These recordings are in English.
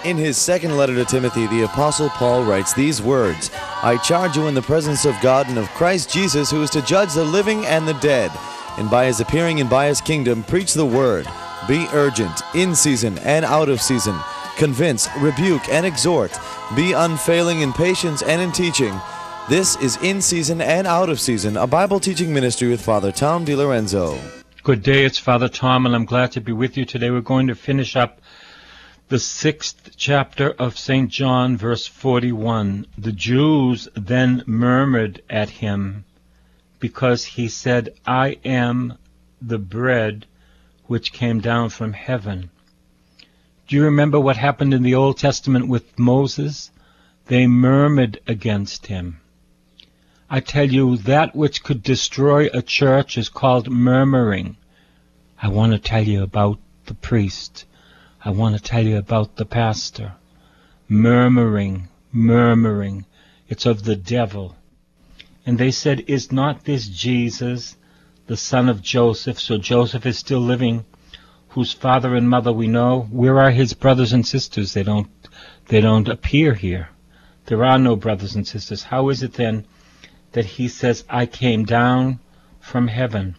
In his second letter to Timothy, the Apostle Paul writes these words, "I charge you in the presence of God and of Christ Jesus, who is to judge the living and the dead, and by his appearing and by his kingdom, preach the word. Be urgent, in season and out of season. Convince, rebuke, and exhort. Be unfailing in patience and in teaching." This is In Season and Out of Season, a Bible teaching ministry with Father Tom DiLorenzo. Good day, it's Father Tom, and I'm glad to be with you today. We're going to finish up the 6th chapter of St. John, verse 41. The Jews then murmured at him because he said, "I am the bread which came down from heaven." Do you remember what happened in the Old Testament with Moses? They murmured against him. I tell you, that which could destroy a church is called murmuring. I want to tell you about the priest. I want to tell you about the pastor. Murmuring, murmuring. It's of the devil. And they said, "Is not this Jesus, the son of Joseph?" So Joseph is still living, whose father and mother we know. Where are his brothers and sisters? They don't appear here. There are no brothers and sisters. How is it then that he says, "I came down from heaven"?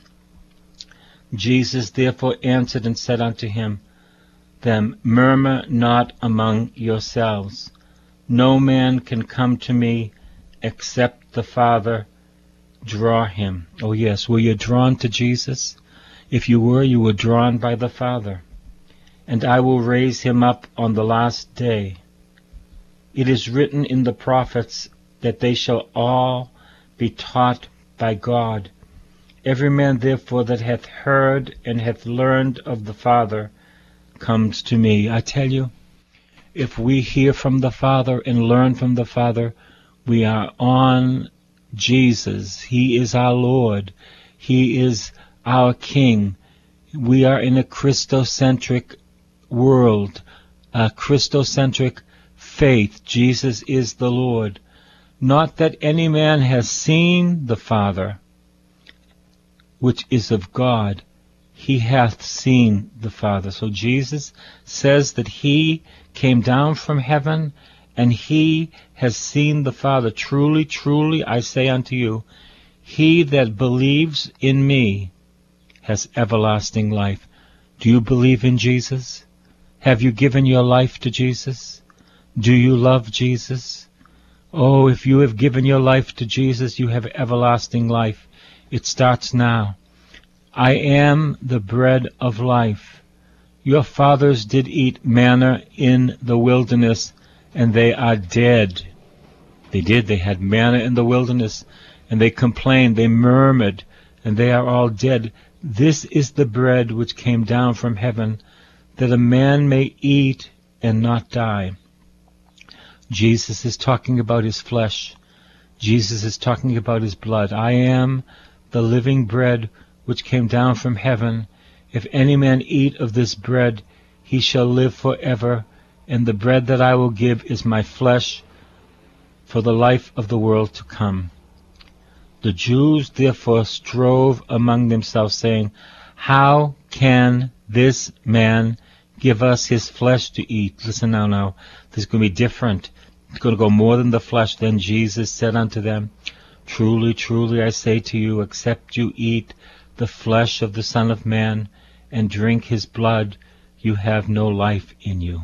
Jesus therefore answered and said unto them, "Murmur not among yourselves. No man can come to me except the Father draw him." Oh yes, were you drawn to Jesus? If you were drawn by the Father. "And I will raise him up on the last day. It is written in the prophets that they shall all be taught by God. Every man therefore that hath heard and hath learned of the Father comes to me." I tell you, if we hear from the Father and learn from the Father, we are on Jesus. He is our Lord. He is our King. We are in a Christocentric world, a Christocentric faith. Jesus is the Lord. Not that any man has seen the Father, which is of God. He hath seen the Father. So Jesus says that he came down from heaven and he has seen the Father. Truly, truly, I say unto you, he that believes in me has everlasting life. Do you believe in Jesus? Have you given your life to Jesus? Do you love Jesus? Oh, if you have given your life to Jesus, you have everlasting life. It starts now. "I am the bread of life. Your fathers did eat manna in the wilderness, and they are dead." They did. They had manna in the wilderness, and they complained, they murmured, and they are all dead. This is the bread which came down from heaven, that a man may eat and not die. Jesus is talking about his flesh. Jesus is talking about his blood. "I am the living bread which came down from heaven. If any man eat of this bread, he shall live forever. And the bread that I will give is my flesh for the life of the world to come." The Jews therefore strove among themselves, saying, "How can this man give us his flesh to eat?" Listen now. This is going to be different. It's going to go more than the flesh. Then Jesus said unto them, "Truly, truly, I say to you, except you eat the flesh of the Son of Man and drink his blood, you have no life in you."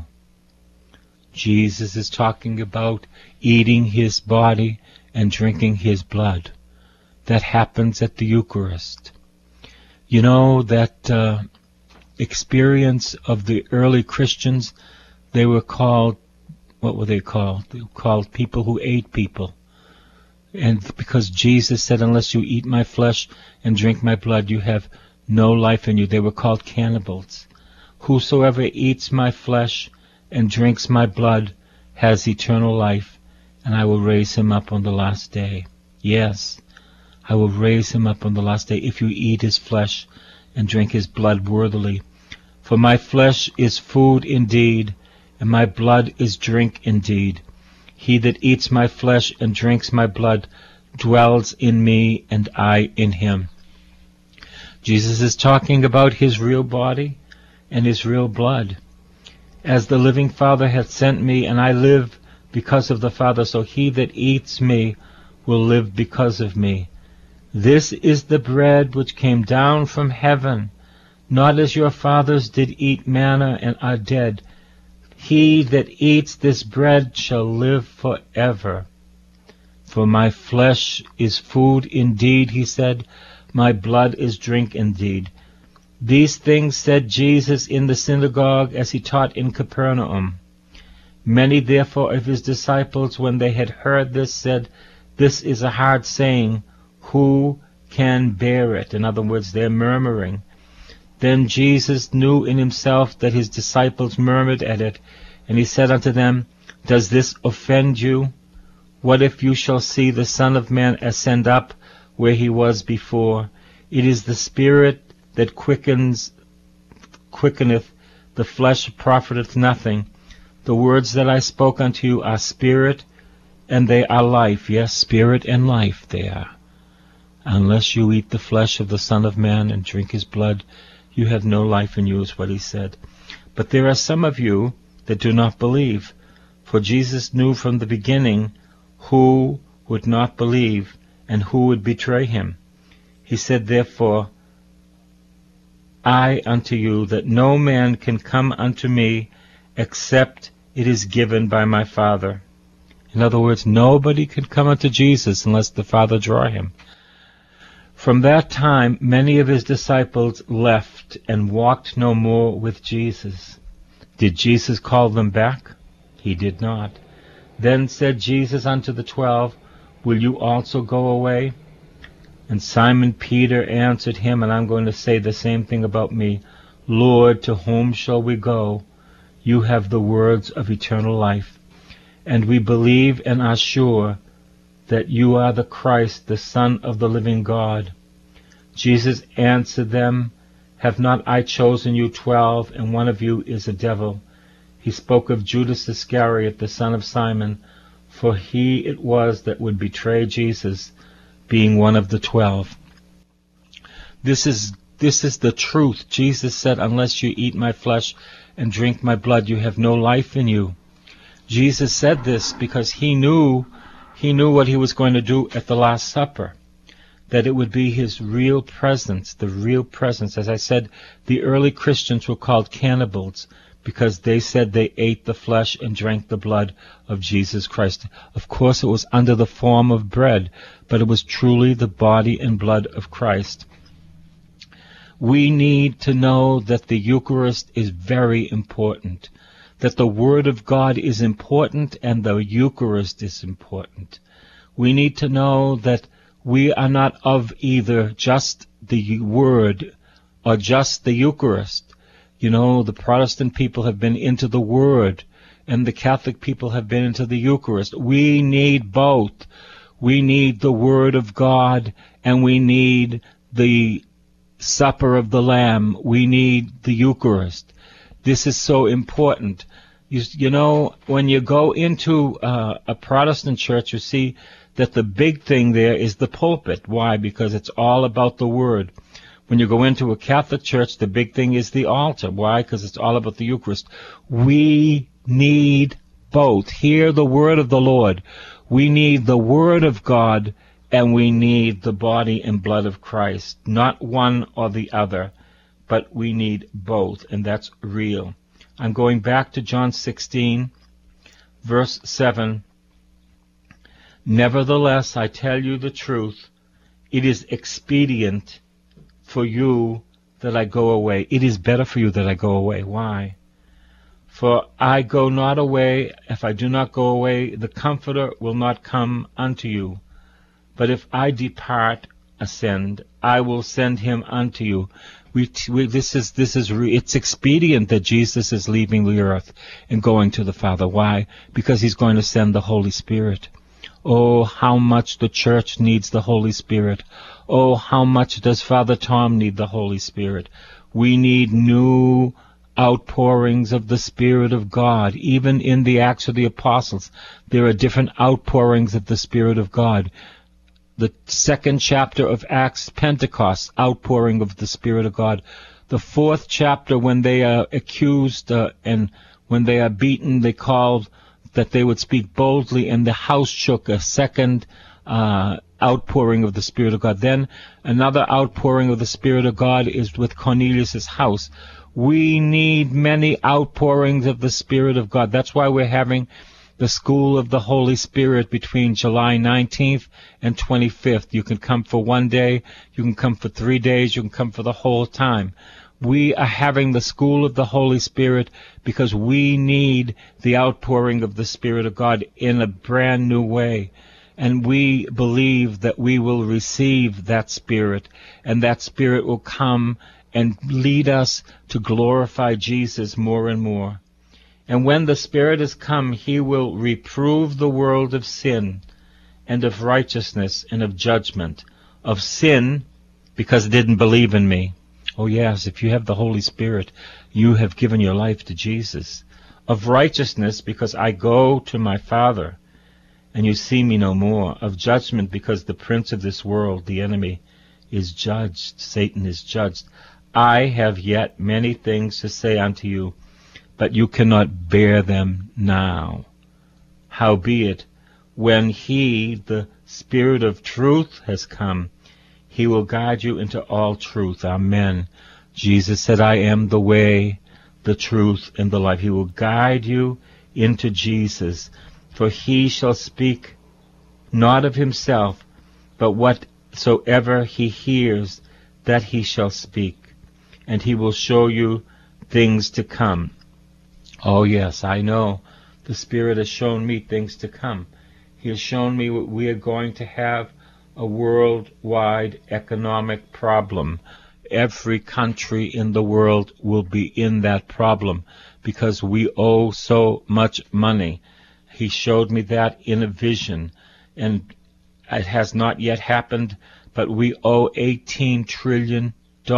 Jesus is talking about eating his body and drinking his blood. That happens at the Eucharist. You know that experience of the early Christians, they were called, what were they called? They were called people who ate people. And because Jesus said, "Unless you eat my flesh and drink my blood, you have no life in you," they were called cannibals. "Whosoever eats my flesh and drinks my blood has eternal life, and I will raise him up on the last day." Yes, I will raise him up on the last day if you eat his flesh and drink his blood worthily. "For my flesh is food indeed, and my blood is drink indeed. He that eats my flesh and drinks my blood dwells in me, and I in him." Jesus is talking about his real body and his real blood. As the living Father hath sent me, and I live because of the Father, so he that eats me will live because of me. This is the bread which came down from heaven, not as your fathers did eat manna and are dead. He that eats this bread shall live forever. For my flesh is food indeed, he said, my blood is drink indeed. These things said Jesus in the synagogue as he taught in Capernaum. Many therefore of his disciples, when they had heard this, said, This is a hard saying, who can bear it? In other words, they're murmuring. Then Jesus knew in himself that his disciples murmured at it, and he said unto them, Does this offend you? What if you shall see the Son of Man ascend up where he was before? It is the Spirit that quickeneth, the flesh profiteth nothing. The words that I spoke unto you are spirit, and they are life. Yes, spirit and life they are. Unless you eat the flesh of the Son of Man and drink his blood, you have no life in you, is what he said. But there are some of you that do not believe, for Jesus knew from the beginning who would not believe and who would betray him. He said, Therefore, I unto you, that no man can come unto me except it is given by my Father. In other words, nobody can come unto Jesus unless the Father draw him. From that time, many of his disciples left and walked no more with Jesus. Did Jesus call them back? He did not. Then said Jesus unto the 12, Will you also go away? And Simon Peter answered him, and I'm going to say the same thing about me, Lord, to whom shall we go? You have the words of eternal life. And we believe and are sure that you are the Christ, the Son of the living God. Jesus answered them, Have not I chosen you 12, and one of you is a devil? He spoke of Judas Iscariot, the son of Simon, for he it was that would betray Jesus, being one of the 12. This is the truth. Jesus said, Unless you eat my flesh and drink my blood, you have no life in you. Jesus said this because he knew what he was going to do at the Last Supper, that it would be his real presence, the real presence. As I said, the early Christians were called cannibals because they said they ate the flesh and drank the blood of Jesus Christ. Of course, it was under the form of bread, but it was truly the body and blood of Christ. We need to know that the Eucharist is very important, that the Word of God is important and the Eucharist is important. We need to know that we are not of either just the Word or just the Eucharist. You know, the Protestant people have been into the Word, and the Catholic people have been into the Eucharist. We need both. We need the Word of God, and we need the Supper of the Lamb. We need the Eucharist. This is so important. You know, when you go into a Protestant church, you see that the big thing there is the pulpit. Why? Because it's all about the Word. When you go into a Catholic church, the big thing is the altar. Why? Because it's all about the Eucharist. We need both. Hear the word of the Lord. We need the Word of God, and we need the body and blood of Christ. Not one or the other, but we need both, and that's real. I'm going back to John 16, verse 7. Nevertheless, I tell you the truth, it is expedient for you that I go away. It is better for you that I go away. Why? For I go not away. If I do not go away, the Comforter will not come unto you. But if I depart, ascend, I will send him unto you. It's expedient that Jesus is leaving the earth and going to the Father. Why? Because he's going to send the Holy Spirit. Oh, how much the church needs the Holy Spirit. Oh, how much does Father Tom need the Holy Spirit. We need new outpourings of the Spirit of God. Even in the Acts of the Apostles, there are different outpourings of the Spirit of God. The second chapter of Acts, Pentecost, outpouring of the Spirit of God. The fourth chapter, when they are accused and When they are beaten, they called that they would speak boldly, and the house shook. A second outpouring of the Spirit of God. Then another outpouring of the Spirit of God is with Cornelius' house. We need many outpourings of the Spirit of God. That's why we're having the School of the Holy Spirit between July 19th and 25th. You can come for 1 day, you can come for 3 days, you can come for the whole time. We are having the School of the Holy Spirit because we need the outpouring of the Spirit of God in a brand new way. And we believe that we will receive that Spirit, and that Spirit will come and lead us to glorify Jesus more and more. And when the Spirit has come, He will reprove the world of sin and of righteousness and of judgment. Of sin, because it didn't believe in me. Oh yes, if you have the Holy Spirit, you have given your life to Jesus. Of righteousness, because I go to my Father, and you see me no more. Of judgment, because the prince of this world, the enemy, is judged. Satan is judged. I have yet many things to say unto you, but you cannot bear them now. Howbeit, when He, the Spirit of truth, has come, He will guide you into all truth. Amen. Jesus said, I am the way, the truth, and the life. He will guide you into Jesus. For He shall speak not of Himself, but whatsoever He hears, that He shall speak. And He will show you things to come. Oh yes, I know. The Spirit has shown me things to come. He has shown me we are going to have a worldwide economic problem. Every country in the world will be in that problem because we owe so much money. He showed me that in a vision, and it has not yet happened, but we owe $18 trillion,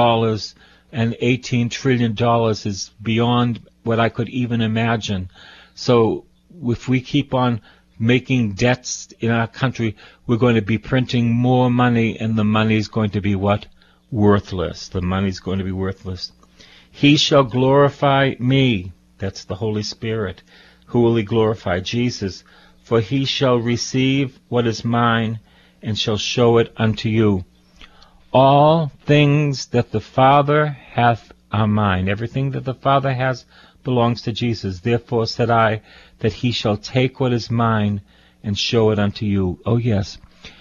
and $18 trillion is beyond what I could even imagine. So if we keep on making debts in our country, we're going to be printing more money, and the money is going to be what? Worthless. The money is going to be worthless. He shall glorify me. That's the Holy Spirit. Who will He glorify? Jesus. For He shall receive what is mine, and shall show it unto you. All things that the Father hath are mine. Everything that the Father has belongs to Jesus. Therefore said I, that He shall take what is mine and show it unto you. Oh yes.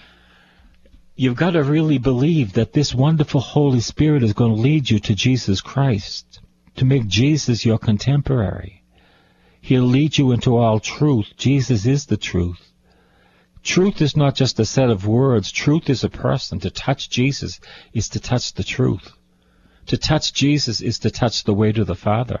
You've got to really believe that this wonderful Holy Spirit is going to lead you to Jesus Christ, to make Jesus your contemporary. He'll lead you into all truth. Jesus is the truth. Truth is not just a set of words. Truth is a person. To touch Jesus is to touch the truth. To touch Jesus is to touch the way to the Father.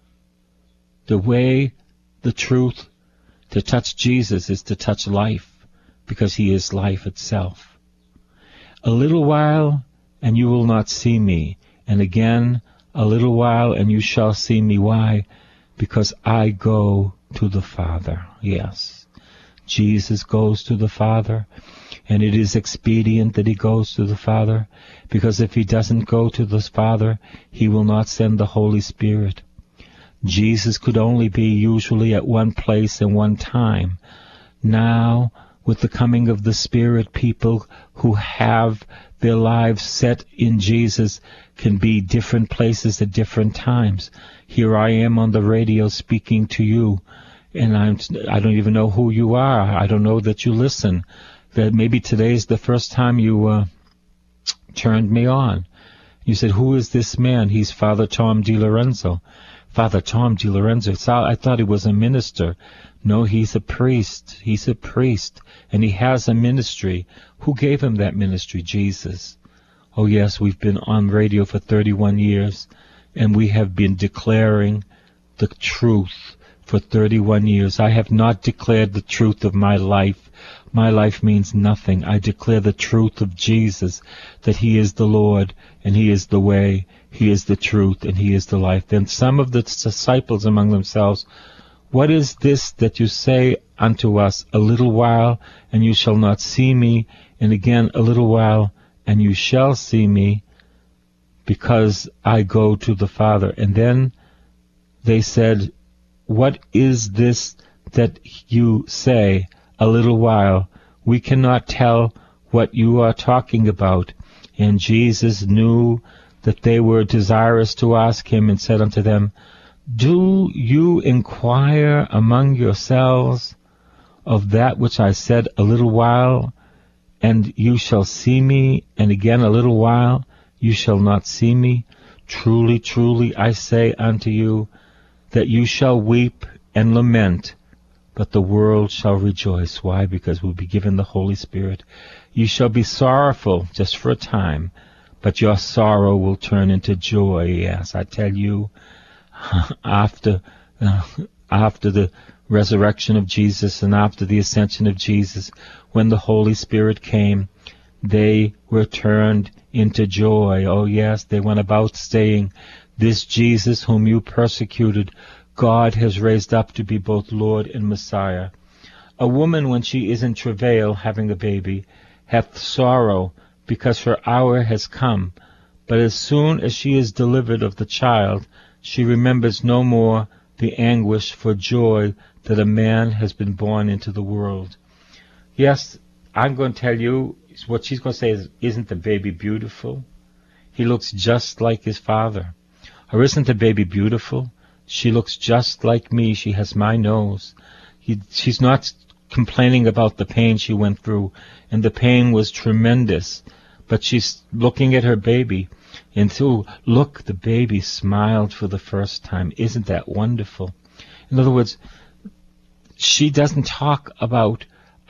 The way, the truth, to touch Jesus is to touch life, because He is life itself. A little while, and you will not see me. And again, a little while, and you shall see me. Why? Because I go to the Father. Yes. Jesus goes to the Father, and it is expedient that He goes to the Father, because if He doesn't go to the Father, He will not send the Holy Spirit. Jesus could only be usually at one place and one time. Now, with the coming of the Spirit, people who have their lives set in Jesus can be different places at different times. Here I am on the radio speaking to you, and I don't even know who you are. I don't know that you listen. That maybe today is the first time you turned me on. You said, who is this man? He's Father Tom DiLorenzo. Father Tom DiLorenzo. I thought he was a minister. No, he's a priest. He's a priest, and he has a ministry. Who gave him that ministry? Jesus. Oh yes, we've been on radio for 31 years, and we have been declaring the truth for 31 years. I have not declared the truth of my life. My life means nothing. I declare the truth of Jesus, that He is the Lord, and He is the way, He is the truth, and He is the life. Then some of the disciples among themselves, what is this that you say unto us, a little while, and you shall not see me, and again a little while, and you shall see me, because I go to the Father. And then they said, what is this that you say, a little while? We cannot tell what you are talking about. And Jesus knew that they were desirous to ask him, and said unto them, Do you inquire among yourselves of that which I said, a little while, and you shall see me, and again a little while, you shall not see me? Truly, truly, I say unto you, that you shall weep and lament, but the world shall rejoice. Why? Because we'll be given the Holy Spirit. You shall be sorrowful just for a time, but your sorrow will turn into joy. Yes, I tell you, after the resurrection of Jesus and after the ascension of Jesus, when the Holy Spirit came, they were turned into joy. Oh yes, they went about saying, This Jesus whom you persecuted, God has raised up to be both Lord and Messiah. A woman, when she is in travail, having a baby, hath sorrow, because her hour has come. But as soon as she is delivered of the child, she remembers no more the anguish for joy that a man has been born into the world. Yes, I'm going to tell you, what she's going to say is, isn't the baby beautiful? He looks just like his father. Or isn't the baby beautiful? She looks just like me. She has my nose. She's not complaining about the pain she went through, and the pain was tremendous. But she's looking at her baby, and so, look, the baby smiled for the first time. Isn't that wonderful? In other words, she doesn't talk about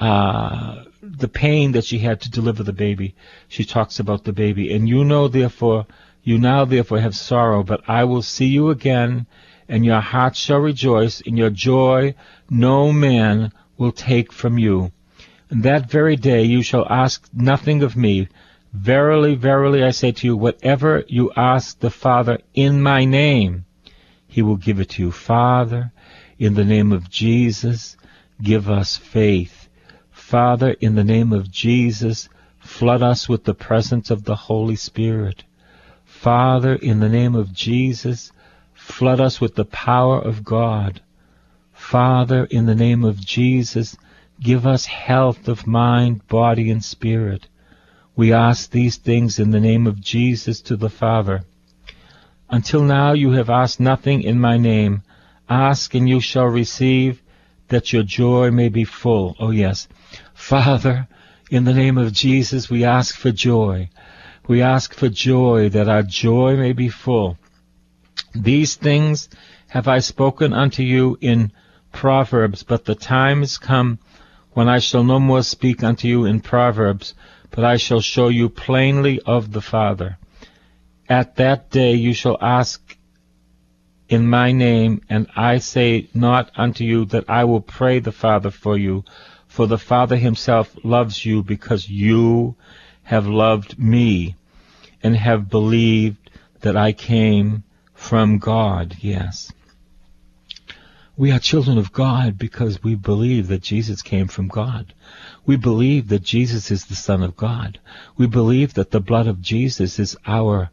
the pain that she had to deliver the baby. She talks about the baby. And you now therefore have sorrow, but I will see you again, and your heart shall rejoice, and your joy no man will take from you. And that very day you shall ask nothing of me. Verily, verily, I say to you, whatever you ask the Father in my name, he will give it to you. Father, in the name of Jesus, give us faith. Father, in the name of Jesus, flood us with the presence of the Holy Spirit. Father, in the name of Jesus, flood us with the power of God. Father, in the name of Jesus, give us health of mind, body, and spirit. We ask these things in the name of Jesus to the Father. Until now you have asked nothing in my name. Ask and you shall receive, that your joy may be full. Oh yes. Father, in the name of Jesus, we ask for joy. We ask for joy, that our joy may be full. These things have I spoken unto you in Proverbs, but the time is come when I shall no more speak unto you in Proverbs, but I shall show you plainly of the Father. At that day you shall ask in my name, and I say not unto you that I will pray the Father for you, for the Father himself loves you, because you have loved me, and have believed that I came from God. Yes. We are children of God because we believe that Jesus came from God. We believe that Jesus is the Son of God. We believe that the blood of Jesus is our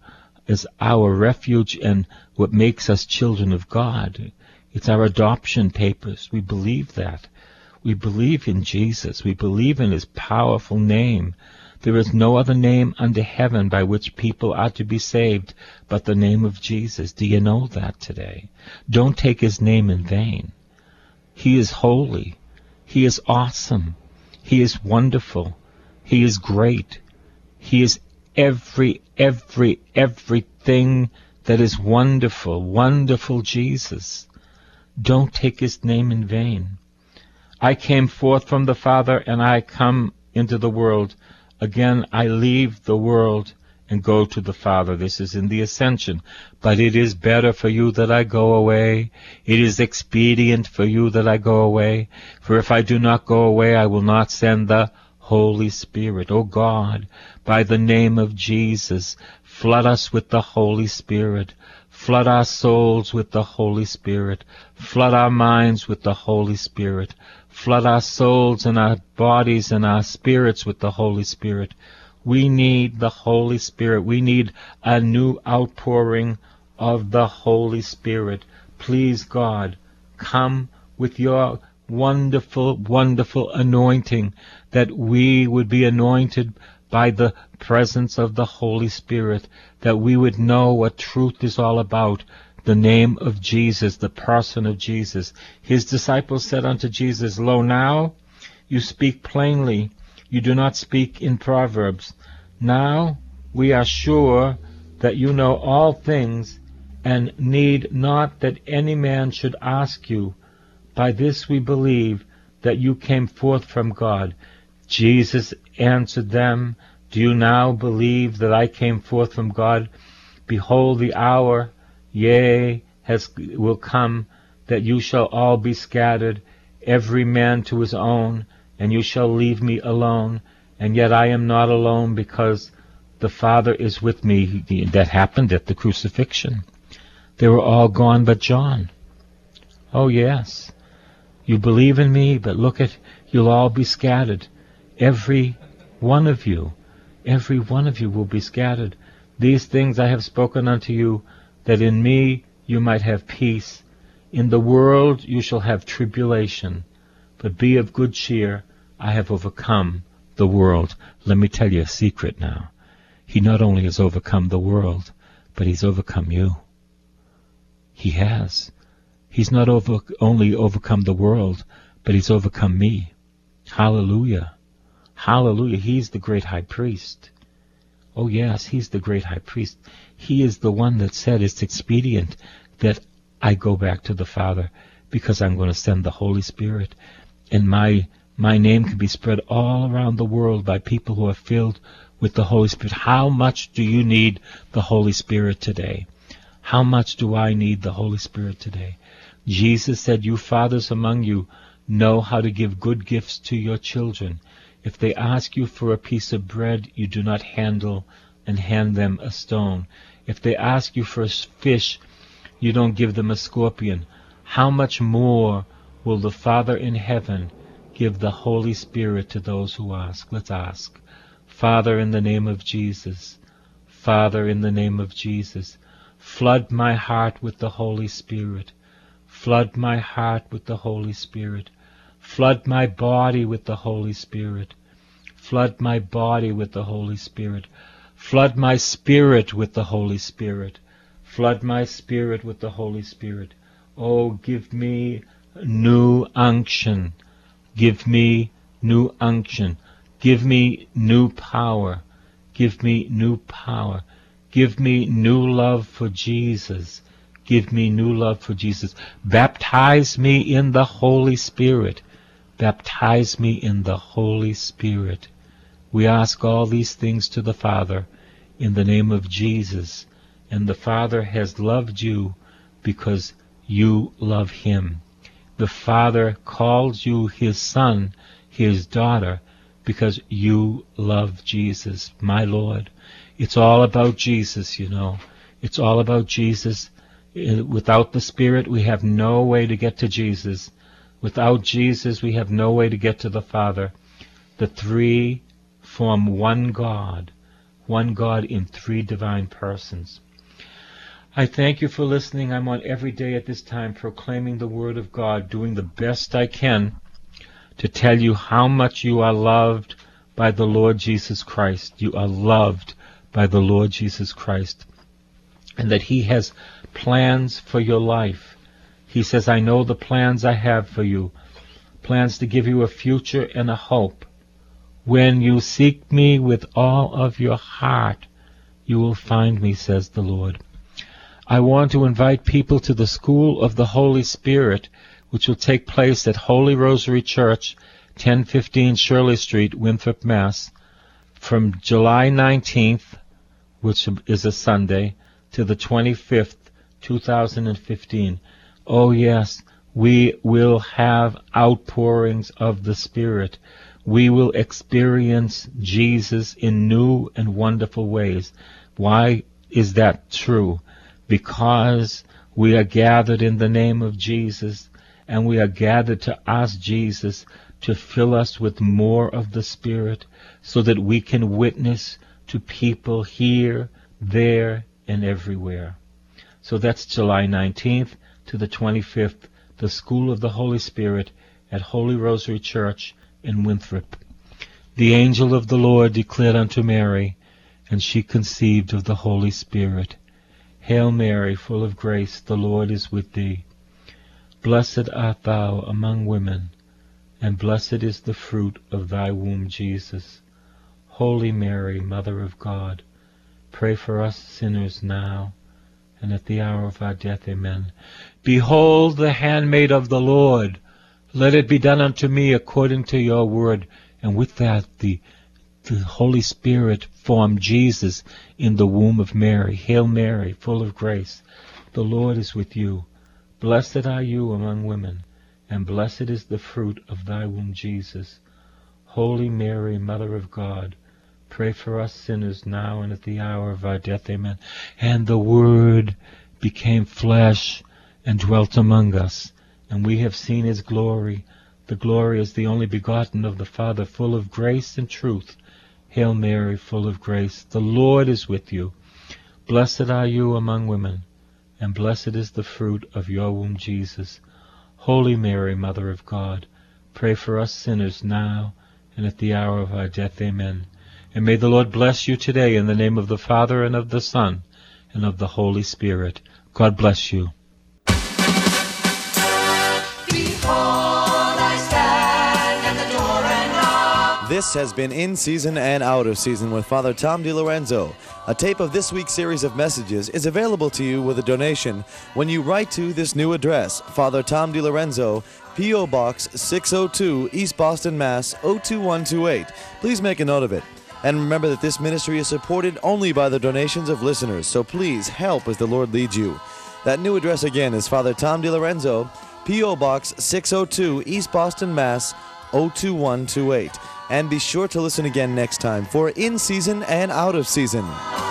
refuge and what makes us children of God. It's our adoption papers. We believe that. We believe in Jesus. We believe in his powerful name. There is no other name under heaven by which people are to be saved but the name of Jesus. Do you know that today? Don't take his name in vain. He is holy. He is awesome. He is wonderful. He is great. He is everything that is wonderful. Wonderful Jesus. Don't take his name in vain. I came forth from the Father, and I come into the world. Again, I leave the world and go to the Father. This is in the ascension. But it is better for you that I go away. It is expedient for you that I go away. For if I do not go away, I will not send the Holy Spirit. O God, by the name of Jesus, flood us with the Holy Spirit. Flood our souls with the Holy Spirit. Flood our minds with the Holy Spirit. Flood our souls and our bodies and our spirits with the Holy Spirit. We need the Holy Spirit. We need a new outpouring of the Holy Spirit. Please, God, come with your wonderful, wonderful anointing, that we would be anointed by the presence of the Holy Spirit, that we would know what truth is all about, the name of Jesus, the person of Jesus. His disciples said unto Jesus, Lo, now you speak plainly, you do not speak in proverbs. Now we are sure that you know all things, and need not that any man should ask you. By this we believe that you came forth from God. Jesus answered them, Do you now believe that I came forth from God? Behold, the hour, yea, will come, that you shall all be scattered, every man to his own, and you shall leave me alone. And yet I am not alone, because the Father is with me. That happened at the crucifixion. They were all gone but John. Oh yes, you believe in me, but look at, you'll all be scattered. Every one of you will be scattered. These things I have spoken unto you, that in me you might have peace. In the world you shall have tribulation, but be of good cheer. I have overcome the world. Let me tell you a secret now. He not only has overcome the world, but he's overcome you. He has. He's not only overcome the world, but he's overcome me. Hallelujah. Hallelujah. He's the great high priest. Oh yes, he's the great high priest. He is the one that said it's expedient that I go back to the Father, because I'm going to send the Holy Spirit. And my name can be spread all around the world by people who are filled with the Holy Spirit. How much do you need the Holy Spirit today? How much do I need the Holy Spirit today? Jesus said, You fathers among you know how to give good gifts to your children. If they ask you for a piece of bread, you do not handle and hand them a stone. If they ask you for a fish, you don't give them a scorpion. How much more will the Father in heaven give the Holy Spirit to those who ask? Let's ask. Father, in the name of Jesus, Father, in the name of Jesus, flood my heart with the Holy Spirit. Flood my heart with the Holy Spirit. Flood my body with the Holy Spirit. Flood my body with the Holy Spirit. Flood my spirit with the Holy Spirit. Flood my spirit with the Holy Spirit. Oh, give me new unction. Give me new unction. Give me new power. Give me new power. Give me new love for Jesus. Give me new love for Jesus. Baptize me in the Holy Spirit. Baptize me in the Holy Spirit. We ask all these things to the Father in the name of Jesus. And the Father has loved you because you love Him. The Father calls you His Son, His daughter, because you love Jesus, my Lord. It's all about Jesus, you know. It's all about Jesus. Without the Spirit, we have no way to get to Jesus. Without Jesus, we have no way to get to the Father. The three form one God in three divine persons. I thank you for listening. I'm on every day at this time proclaiming the Word of God, doing the best I can to tell you how much you are loved by the Lord Jesus Christ. You are loved by the Lord Jesus Christ. And that He has plans for your life. He says, I know the plans I have for you. Plans to give you a future and a hope. When you seek me with all of your heart, you will find me, says the Lord. I want to invite people to the School of the Holy Spirit, which will take place at Holy Rosary Church, 1015 Shirley Street, Winthrop, Mass, from July 19th, which is a Sunday, to the 25th, 2015. Oh yes, we will have outpourings of the Spirit. We will experience Jesus in new and wonderful ways. Why is that true? Because we are gathered in the name of Jesus, and we are gathered to ask Jesus to fill us with more of the Spirit, so that we can witness to people here, there, and everywhere. So that's July 19th to the 25th, the School of the Holy Spirit at Holy Rosary Church in Winthrop. The angel of the Lord declared unto Mary, and she conceived of the Holy Spirit. Hail Mary, full of grace, the Lord is with thee. Blessed art thou among women, and blessed is the fruit of thy womb, Jesus. Holy Mary, Mother of God, pray for us sinners now, and at the hour of our death. Amen. Behold the handmaid of the Lord. Let it be done unto me according to your word. And with that, the Holy Spirit formed Jesus in the womb of Mary. Hail Mary, full of grace, the Lord is with you. Blessed are you among women, and blessed is the fruit of thy womb, Jesus. Holy Mary, Mother of God, pray for us sinners now and at the hour of our death. Amen. And the Word became flesh and dwelt among us, and we have seen his glory. The glory is the only begotten of the Father, full of grace and truth. Hail Mary, full of grace, the Lord is with you. Blessed are you among women, and blessed is the fruit of your womb, Jesus. Holy Mary, Mother of God, pray for us sinners now and at the hour of our death. Amen. And may the Lord bless you today in the name of the Father, and of the Son, and of the Holy Spirit. God bless you. This has been In Season and Out of Season with Father Tom DiLorenzo. A tape of this week's series of messages is available to you with a donation when you write to this new address, Father Tom DiLorenzo, P.O. Box 602, East Boston, Mass. 02128. Please make a note of it. And remember that this ministry is supported only by the donations of listeners, so please help as the Lord leads you. That new address again is Father Tom DiLorenzo, P.O. Box 602, East Boston, Mass. 02128. And be sure to listen again next time for In Season and Out of Season.